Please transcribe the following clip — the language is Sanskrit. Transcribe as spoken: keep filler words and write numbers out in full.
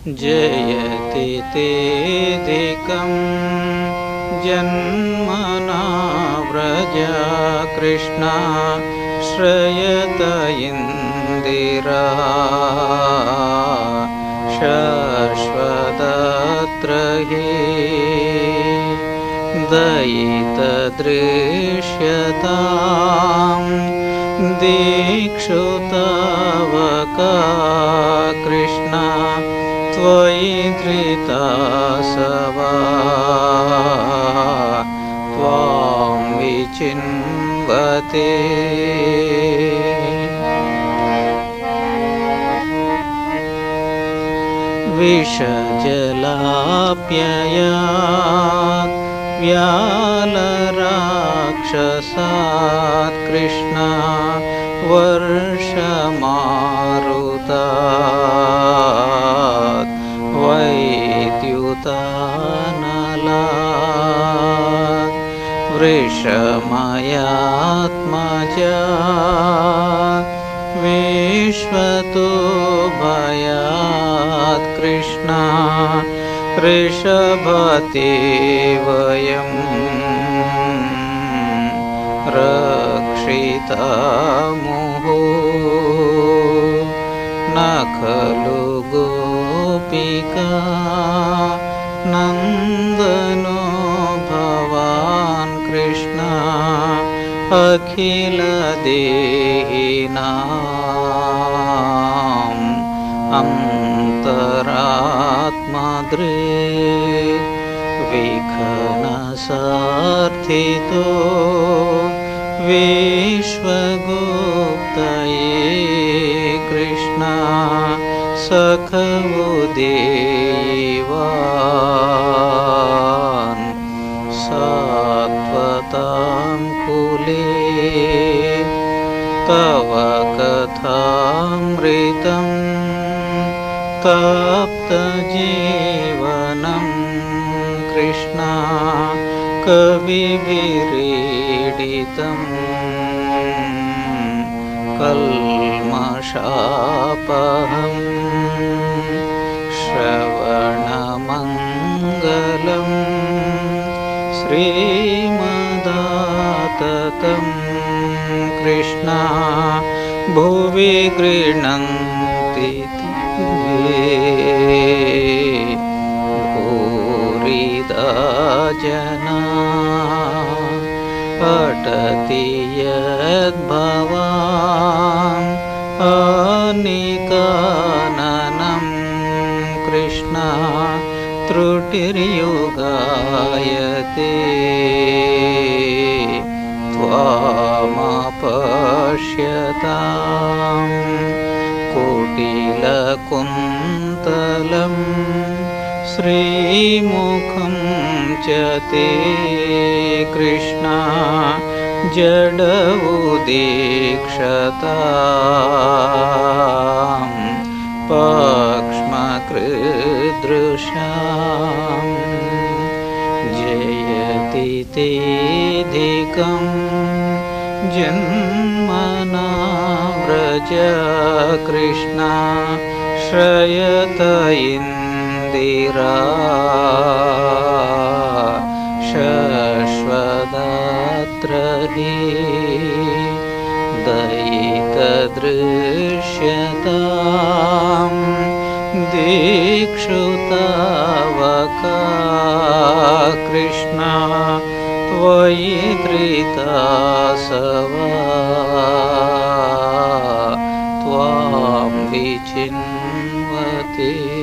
जयति तेऽधिकं जन्मना व्रजा कृष्णा श्रयत इन्दिरा शाश्वतत्र हि दयितदृश्यतां दीक्षुतावका कृष्णा त्वयि धृतासवा त्वां विचिन्वते विषजलाप्ययात् व्यालराक्षसात् कृष्णा वर्षमारुतात् वैद्युतानलात् वृषमयात्मजा विश्वतो भयात् कृष्णा ऋषभते वयं रक्षिता मुहुः न खलु गोपिका नन्दनो भवान् कृष्णा अखिलदेहिनाम् अन्तरात्मदृक् विघ्नसार्थितो विश्वगुप्तये कृष्णा सखवुदेवान् सात्वतां कुले तव कथामृतं तप्तजीवनं कृष्णा कविभिरीडितं कल्मषापहं श्रवणमङ्गलं श्रीमदाततं कृष्णा भुवि गृह्णन्ति भूरिदा जना पठति यद्भवान् अनिकाननं कृष्णा त्रुटिर्युगायते त्वामपश्यताम् कुटिलकुन्तलं श्रीमुखं च ते कृष्णा जडमुदीक्षतां पक्ष्मकृदृशां जयति तेऽधिकं जन्मना व्रजा कृष्णा श्रयत इन्दिरा शाश्वतत्र हि दयितदृश्यतां दीक्षुतावका कृष्णा त्वयि धृतासवा त्वां विचिन्वते।